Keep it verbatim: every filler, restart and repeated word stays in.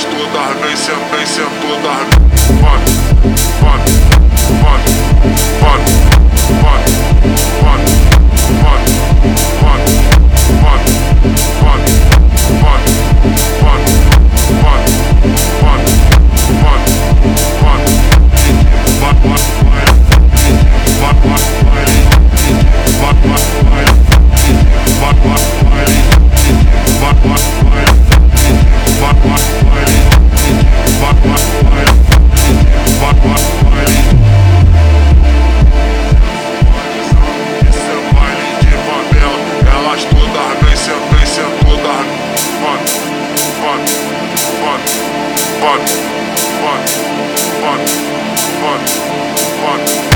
elas todas vem sendo, vem sendo todas. Mano, mano, mano, mano, mano, mano, mano, mano, mano, mano, mano, mano, mano, mano, mano, mano, elas todas vem sendo, vem sendo todas. Mano, mano, mano, mano, mano, mano, mano, mano.